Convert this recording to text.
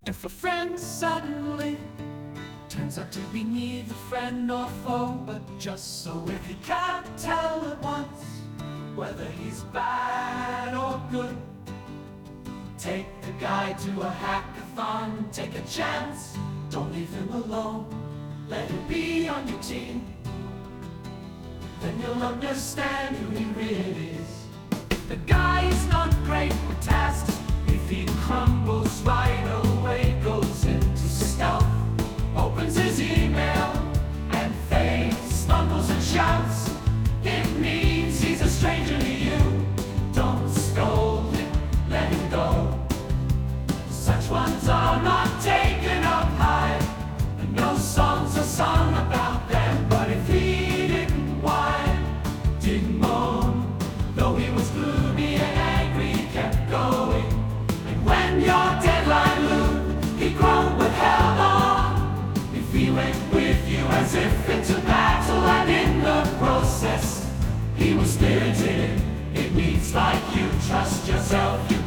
If a friend suddenly turns out to be neither friend nor foe, but just so if you can't tell at once whether he's bad or good, take the guy to a hackathon, take a chance, don't leave him alone, let him be on your team. Then you'll understand who he really is. The guy's not great with tasks. If he crumbles right away, goes into stealth, opens his email and fades, stumbles and shouts. It means he's a stranger to you. Don't scold him, let him go. Such ones are not taken up high, and no songs are sung about them. But if he didn't whine, didn't moan, though he was gloomy and angry, he kept going. And when your deadline loomed, he groaned but held on. If he went with you as if into battle, and in the process he was spirited, it means like you trust yourself.